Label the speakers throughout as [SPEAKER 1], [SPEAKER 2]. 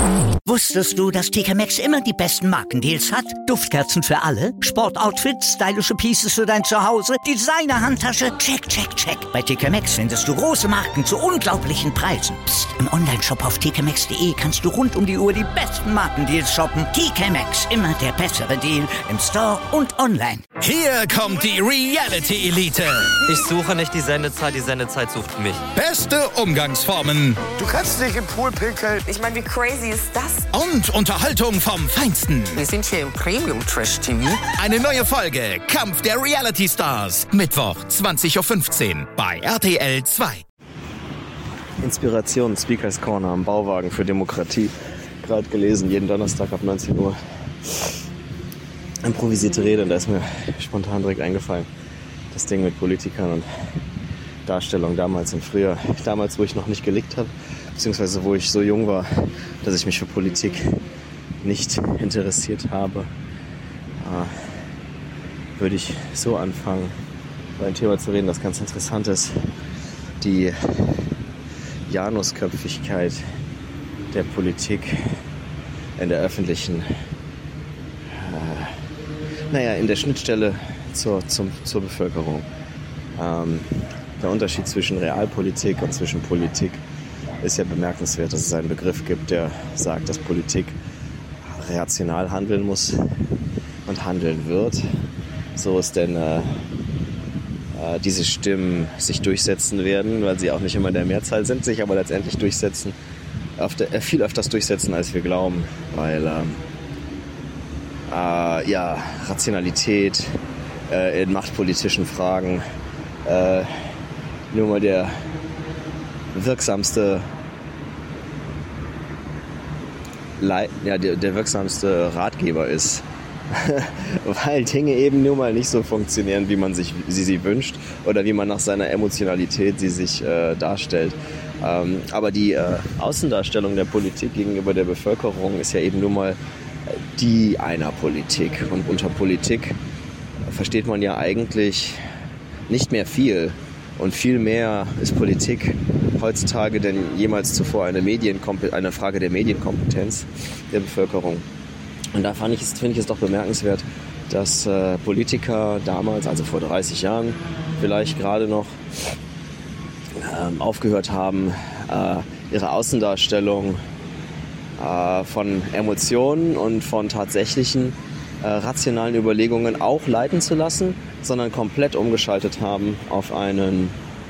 [SPEAKER 1] Wusstest du, dass TK Maxx immer die besten Markendeals hat? Duftkerzen für alle, Sportoutfits, stylische Pieces für dein Zuhause, Designer-Handtasche, check, check, check. Bei TK Maxx findest du große Marken zu unglaublichen Preisen. Psst. Im Onlineshop auf tkmaxx.de kannst du rund um die Uhr die besten Markendeals shoppen. TK Maxx, immer der bessere Deal im Store und online.
[SPEAKER 2] Hier kommt die Reality Elite.
[SPEAKER 3] Ich suche nicht die Sendezeit sucht mich.
[SPEAKER 2] Beste Umgangsformen.
[SPEAKER 4] Du kannst nicht im Pool pinkeln.
[SPEAKER 5] Ich meine, wie crazy ist das?
[SPEAKER 2] Und Unterhaltung vom Feinsten.
[SPEAKER 4] Wir sind hier im Premium-Trash-TV.
[SPEAKER 2] Eine neue Folge Kampf der Reality Stars. Mittwoch, 20.15 Uhr bei RTL 2.
[SPEAKER 6] Inspiration, Speakers Corner am Bauwagen für Demokratie. Gerade gelesen, jeden Donnerstag ab 19 Uhr. Improvisierte Rede, und da ist mir spontan direkt eingefallen. Das Ding mit Politikern und Darstellung damals im Frühjahr. Damals, wo ich noch nicht gelickt habe, beziehungsweise wo ich so jung war, dass ich mich für Politik nicht interessiert habe, würde ich so anfangen, über ein Thema zu reden, das ganz interessant ist. Die Janusköpfigkeit der Politik in der öffentlichen, in der Schnittstelle zur Bevölkerung. Der Unterschied zwischen Realpolitik und zwischen Politik ist ja bemerkenswert, dass es einen Begriff gibt, der sagt, dass Politik rational handeln muss und handeln wird. So es denn diese Stimmen sich durchsetzen werden, weil sie auch nicht immer in der Mehrzahl sind, sich aber letztendlich durchsetzen, viel öfters durchsetzen, als wir glauben, weil Rationalität in machtpolitischen Fragen nur mal der wirksamste Ratgeber ist. Weil Dinge eben nur mal nicht so funktionieren, wie man sie wünscht oder wie man nach seiner Emotionalität sie sich darstellt. Aber die Außendarstellung der Politik gegenüber der Bevölkerung ist ja eben nur mal die einer Politik. Und unter Politik versteht man ja eigentlich nicht mehr viel. Und viel mehr ist Politik heutzutage denn jemals zuvor eine Frage der Medienkompetenz der Bevölkerung. Und da finde ich es doch bemerkenswert, dass Politiker damals, also vor 30 Jahren vielleicht gerade noch, aufgehört haben, ihre Außendarstellung von Emotionen und von tatsächlichen rationalen Überlegungen auch leiten zu lassen, sondern komplett umgeschaltet haben auf einen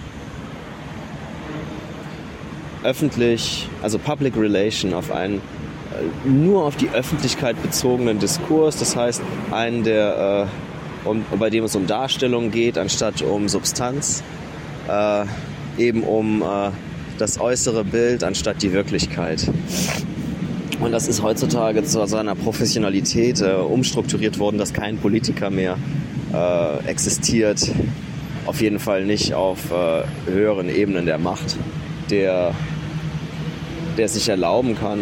[SPEAKER 6] Public Relation, auf einen nur auf die Öffentlichkeit bezogenen Diskurs. Das heißt, einen, bei dem es um Darstellung geht, anstatt um Substanz, eben um das äußere Bild, anstatt die Wirklichkeit. Und das ist heutzutage zu seiner Professionalität umstrukturiert worden, dass kein Politiker mehr existiert, auf jeden Fall nicht auf höheren Ebenen der Macht, der sich erlauben kann,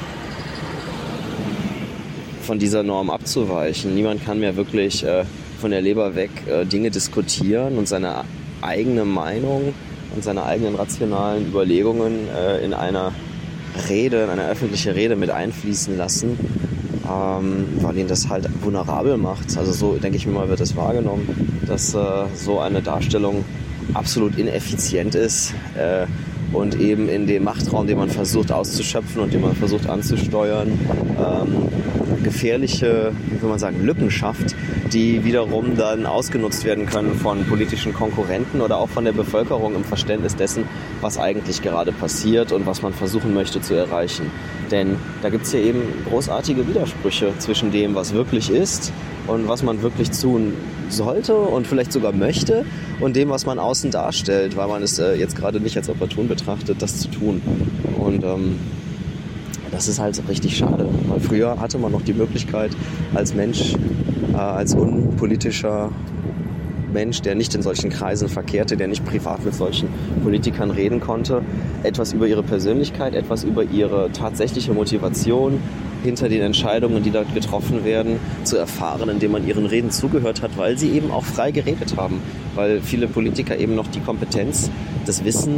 [SPEAKER 6] von dieser Norm abzuweichen. Niemand kann mehr wirklich von der Leber weg Dinge diskutieren und seine eigene Meinung und seine eigenen rationalen Überlegungen in einer öffentliche Rede mit einfließen lassen, weil ihn das halt vulnerabel macht. Also so, denke ich mir mal, wird es wahrgenommen, dass so eine Darstellung absolut ineffizient ist und eben in dem Machtraum, den man versucht auszuschöpfen und den man versucht anzusteuern, gefährliche, wie will man sagen, Lücken schafft, die wiederum dann ausgenutzt werden können von politischen Konkurrenten oder auch von der Bevölkerung im Verständnis dessen, was eigentlich gerade passiert und was man versuchen möchte zu erreichen. Denn da gibt es ja eben großartige Widersprüche zwischen dem, was wirklich ist und was man wirklich tun sollte und vielleicht sogar möchte und dem, was man außen darstellt, weil man es jetzt gerade nicht als opportun betrachtet, das zu tun. Und das ist halt richtig schade, weil früher hatte man noch die Möglichkeit als Mensch, als unpolitischer Mensch, der nicht in solchen Kreisen verkehrte, der nicht privat mit solchen Politikern reden konnte, etwas über ihre Persönlichkeit, etwas über ihre tatsächliche Motivation hinter den Entscheidungen, die dort getroffen werden, zu erfahren, indem man ihren Reden zugehört hat, weil sie eben auch frei geredet haben, weil viele Politiker eben noch die Kompetenz, das Wissen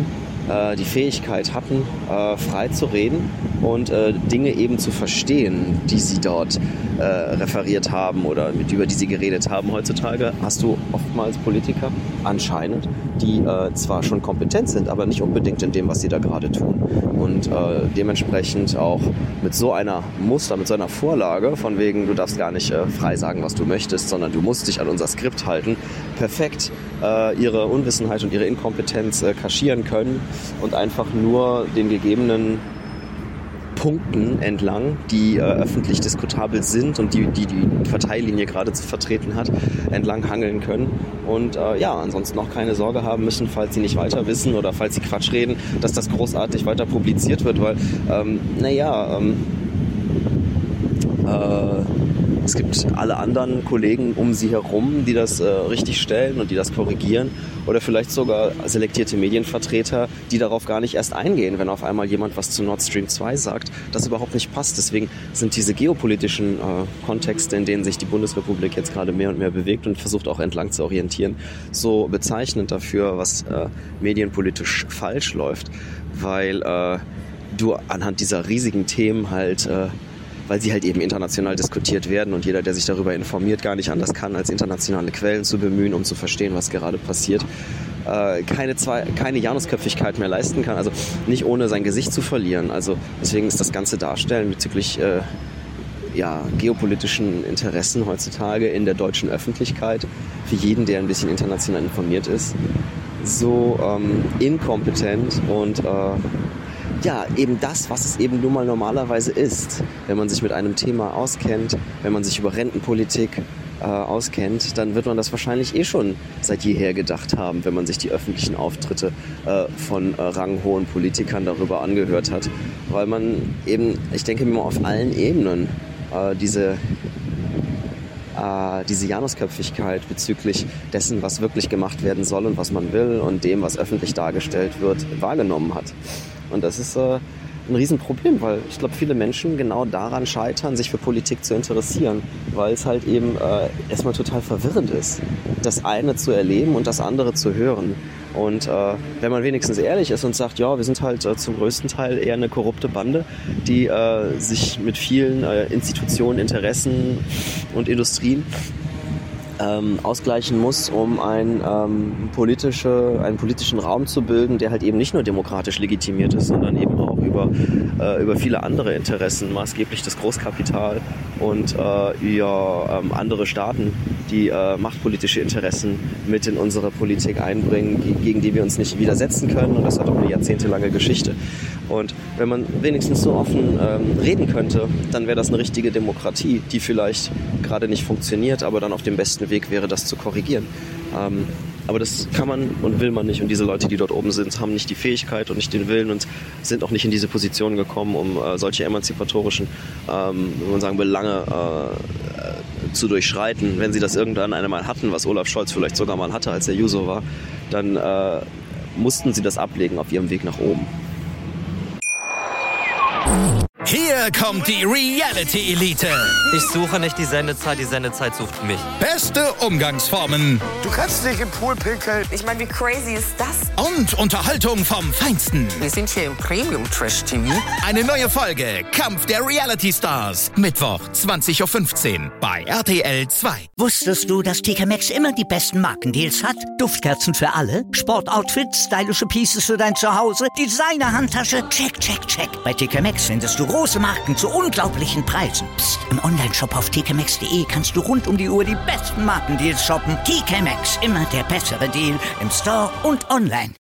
[SPEAKER 6] die Fähigkeit hatten, frei zu reden und Dinge eben zu verstehen, die sie dort referiert haben oder über die sie geredet haben. Heutzutage hast du oftmals Politiker, anscheinend, die zwar schon kompetent sind, aber nicht unbedingt in dem, was sie da gerade tun. Und dementsprechend auch mit so einer Muster, mit so einer Vorlage, von wegen, du darfst gar nicht frei sagen, was du möchtest, sondern du musst dich an unser Skript halten, perfekt ihre Unwissenheit und ihre Inkompetenz kaschieren können und einfach nur den gegebenen Punkten entlang, die öffentlich diskutabel sind und die Parteilinie gerade zu vertreten hat, entlang hangeln können und ansonsten auch keine Sorge haben müssen, falls sie nicht weiter wissen oder falls sie Quatsch reden, dass das großartig weiter publiziert wird, weil es gibt alle anderen Kollegen um sie herum, die das richtig stellen und die das korrigieren oder vielleicht sogar selektierte Medienvertreter, die darauf gar nicht erst eingehen, wenn auf einmal jemand was zu Nord Stream 2 sagt, das überhaupt nicht passt. Deswegen sind diese geopolitischen Kontexte, in denen sich die Bundesrepublik jetzt gerade mehr und mehr bewegt und versucht auch entlang zu orientieren, so bezeichnend dafür, was medienpolitisch falsch läuft, weil du anhand dieser riesigen Themen halt weil sie halt eben international diskutiert werden und jeder, der sich darüber informiert, gar nicht anders kann, als internationale Quellen zu bemühen, um zu verstehen, was gerade passiert, keine Janusköpfigkeit mehr leisten kann, also nicht ohne sein Gesicht zu verlieren. Also deswegen ist das ganze Darstellen bezüglich geopolitischen Interessen heutzutage in der deutschen Öffentlichkeit, für jeden, der ein bisschen international informiert ist, so inkompetent und eben das, was es eben nun mal normalerweise ist. Wenn man sich mit einem Thema auskennt, wenn man sich über Rentenpolitik auskennt, dann wird man das wahrscheinlich schon seit jeher gedacht haben, wenn man sich die öffentlichen Auftritte von ranghohen Politikern darüber angehört hat. Weil man eben, ich denke mir mal, auf allen Ebenen diese Janusköpfigkeit bezüglich dessen, was wirklich gemacht werden soll und was man will und dem, was öffentlich dargestellt wird, wahrgenommen hat. Und das ist ein Riesenproblem, weil ich glaube, viele Menschen genau daran scheitern, sich für Politik zu interessieren, weil es halt eben erstmal total verwirrend ist, das eine zu erleben und das andere zu hören. Und wenn man wenigstens ehrlich ist und sagt, ja, wir sind halt zum größten Teil eher eine korrupte Bande, die sich mit vielen Institutionen, Interessen und Industrien ausgleichen muss, um einen politischen Raum zu bilden, der halt eben nicht nur demokratisch legitimiert ist, sondern eben auch über viele andere Interessen, maßgeblich das Großkapital und andere Staaten, die machtpolitische Interessen mit in unsere Politik einbringen, gegen die wir uns nicht widersetzen können. Und das hat auch eine jahrzehntelange Geschichte. Und wenn man wenigstens so offen reden könnte, dann wäre das eine richtige Demokratie, die vielleicht gerade nicht funktioniert, aber dann auf dem besten Weg wäre, das zu korrigieren. Aber das kann man und will man nicht. Und diese Leute, die dort oben sind, haben nicht die Fähigkeit und nicht den Willen und sind auch nicht in diese Position gekommen, um solche emanzipatorischen Belange zu durchschreiten. Wenn sie das irgendwann einmal hatten, was Olaf Scholz vielleicht sogar mal hatte, als er Juso war, dann mussten sie das ablegen auf ihrem Weg nach oben.
[SPEAKER 2] Hier kommt die Reality-Elite.
[SPEAKER 3] Ich suche nicht die Sendezeit sucht mich.
[SPEAKER 2] Beste Umgangsformen.
[SPEAKER 4] Du kannst nicht im Pool pinkeln.
[SPEAKER 5] Ich meine, wie crazy ist das?
[SPEAKER 2] Und Unterhaltung vom Feinsten.
[SPEAKER 4] Wir sind hier im Premium-Trash-TV.
[SPEAKER 2] Eine neue Folge Kampf der Reality-Stars. Mittwoch, 20.15 Uhr bei RTL 2.
[SPEAKER 1] Wusstest du, dass TK Maxx immer die besten Markendeals hat? Duftkerzen für alle, Sportoutfits, stylische Pieces für dein Zuhause, Designer-Handtasche, check, check, check. Bei TK Maxx findest du große Marken zu unglaublichen Preisen. Psst. Im Onlineshop auf tkmaxx.de kannst du rund um die Uhr die besten Markendeals shoppen. TK Maxx, immer der bessere Deal im Store und online.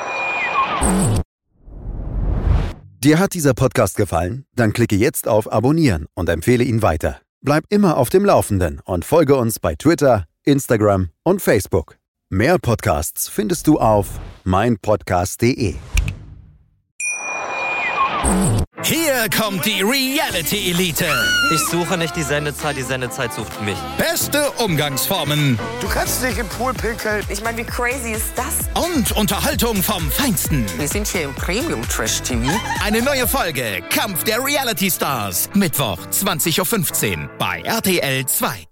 [SPEAKER 7] Dir hat dieser Podcast gefallen? Dann klicke jetzt auf Abonnieren und empfehle ihn weiter. Bleib immer auf dem Laufenden und folge uns bei Twitter, Instagram und Facebook. Mehr Podcasts findest du auf meinpodcast.de.
[SPEAKER 2] Hier kommt die Reality-Elite.
[SPEAKER 3] Ich suche nicht die Sendezeit sucht mich.
[SPEAKER 2] Beste Umgangsformen.
[SPEAKER 4] Du kannst nicht im Pool pinkeln.
[SPEAKER 5] Ich meine, wie crazy ist das?
[SPEAKER 2] Und Unterhaltung vom Feinsten.
[SPEAKER 4] Wir sind hier im Premium-Trash-TV.
[SPEAKER 2] Eine neue Folge Kampf der Reality-Stars. Mittwoch, 20.15 Uhr bei RTL 2.